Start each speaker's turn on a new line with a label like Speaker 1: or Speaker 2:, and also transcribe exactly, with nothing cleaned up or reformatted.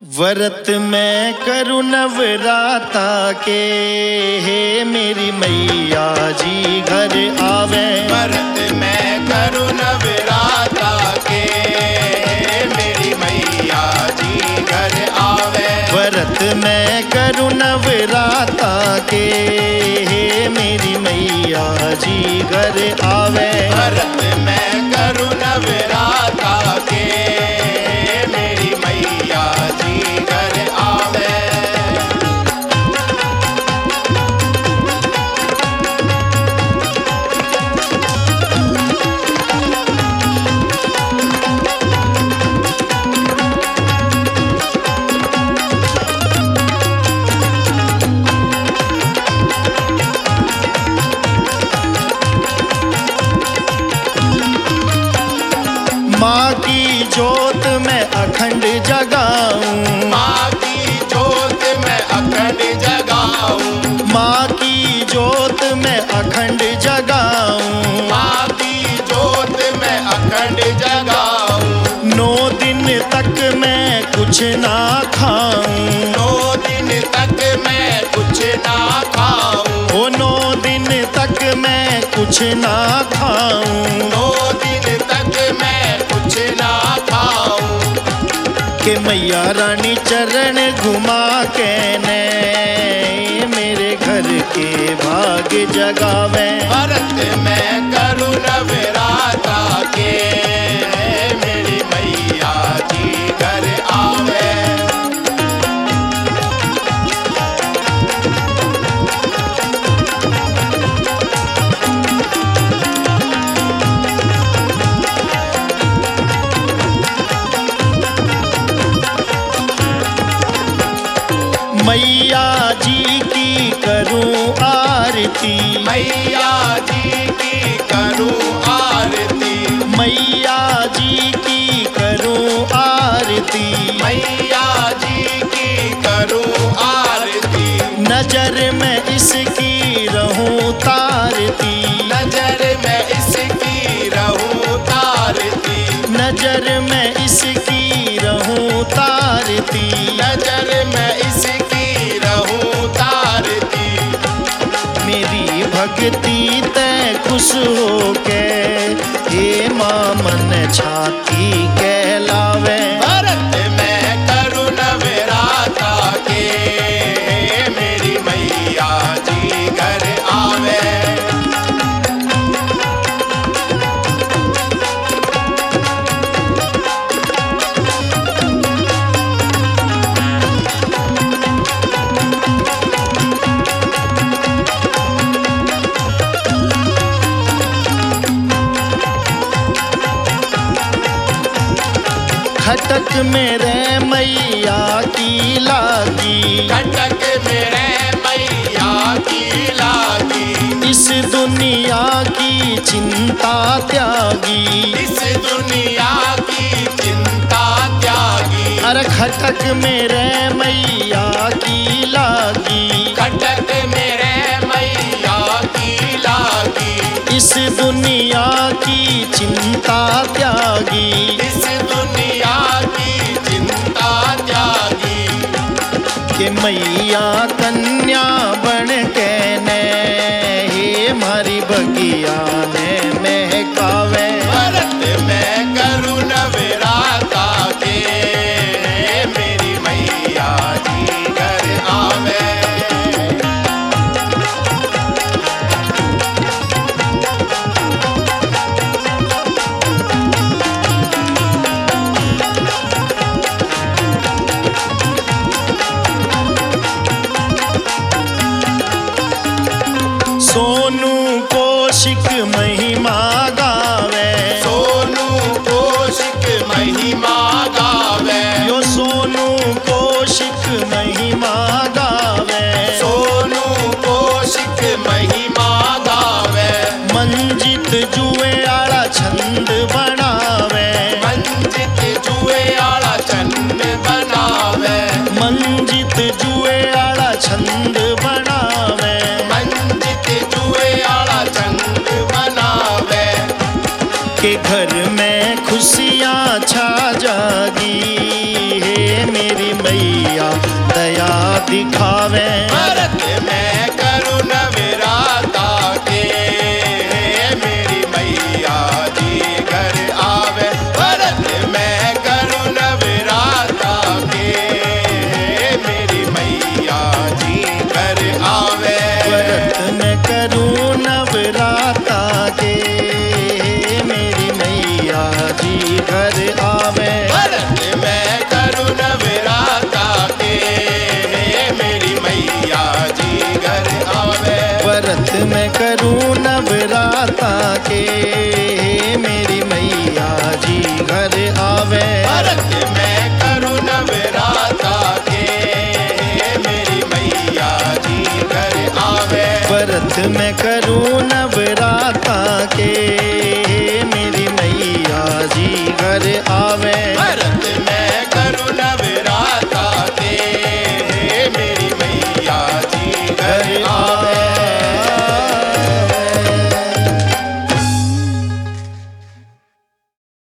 Speaker 1: व्रत मैं करूँ नवराता के, हे मेरी मैया जी घर आवे।
Speaker 2: व्रत मैं करूँ नवराता के, हे मेरी मैया जी घर आवे।
Speaker 1: व्रत मैं करूँ नवराता के, हे मेरी मैया जी घर आवे।
Speaker 2: व्रत मैं करूँ नवराता के, हे मेरी मैया जी घर आवे।
Speaker 1: माँ की जोत मैं अखंड जगाऊं,
Speaker 2: माँ की जोत मैं अखंड जगाऊं।
Speaker 1: माँ की जोत मैं अखंड जगाऊं।
Speaker 2: माँ की जोत मैं अखंड जगाऊं।
Speaker 1: नौ दिन तक मैं कुछ ना खाऊं,
Speaker 2: नौ दिन तक मैं कुछ ना खाऊं।
Speaker 1: ओ नौ दिन तक मैं कुछ ना खाऊं।
Speaker 2: नौ दिन तक मैं कुछ ना खाऊं।
Speaker 1: के मैया रानी चरण घुमा के ने मेरे घर के भाग जगावे।
Speaker 2: व्रत मैं करूँ नवराता के, मेरी मैया जी घर आवे।
Speaker 1: मैया जी की करूं आरती,
Speaker 2: मैया जी की करूँ आरती।
Speaker 1: मैया जी की करूं आरती।
Speaker 2: मैया जी की करूँ आरती।
Speaker 1: नजर में इसकी रहूं तारती,
Speaker 2: नजर में इसकी रहूं तारती।
Speaker 1: नजर में इसकी रहूं तारती।
Speaker 2: नजर में इसकी रहूं तारती।
Speaker 1: मेरी भक्ति तै खुश हो के, हे माँ मन छाती कहलावे।
Speaker 2: व्रत मैं करूँ नवराता के, मेरी मैया जी घर आवे।
Speaker 1: खटक मेरे मैया की लागी,
Speaker 2: खटक मेरे मैया की लागी।
Speaker 1: इस दुनिया की चिंता त्यागी।
Speaker 2: इस दुनिया की चिंता त्यागी।
Speaker 1: अरे खटक मेरे मैया की लागी,
Speaker 2: खटक मेरे मैया की लागी।
Speaker 1: इस दुनिया की चिंता त्यागी।
Speaker 2: इस दुनिया की चिंता त्यागी।
Speaker 1: के मैया कन्या बन के ने, हे मारी बगिया ने महकावे।
Speaker 2: व्रत मैं करूँ नवराता के, मेरी मैया जी घर आवे।
Speaker 1: सोनू कौशिक महिमा गावे।
Speaker 2: सोनू कौशिक महिमा गावे।
Speaker 1: यो सोनू कौशिक महिमा गावे।
Speaker 2: सोनू कौशिक महिमा गावे।
Speaker 1: मंजित जुए आला छंद बनावे।
Speaker 2: मंजित जुए आला चंद बनावे।
Speaker 1: मंजित जुए आला छंद बनावे।
Speaker 2: मंजित जुए आला चंद बनावे।
Speaker 1: के घर में खुशियाँ छा जागी, हे मेरी मैया दिखावे।
Speaker 2: व्रत मैं करूँ नवराता के, मेरी मैया जी घर आवे। व्रत मैं करूँ नवराता के, मेरी मैया जी घर आवे।
Speaker 1: व्रत मैं करूँ नवराता के, मेरी मैया जी घर आवे।
Speaker 2: व्रत मैं करूँ नवराता के, मेरी मैया जी घर आवे।
Speaker 1: व्रत मैं करूँ नवराता के, मेरी मैया जी घर आवे।
Speaker 2: व्रत मैं करूँ नवराता के, मेरी मैया जी घर आवे।
Speaker 1: व्रत मैं करूँ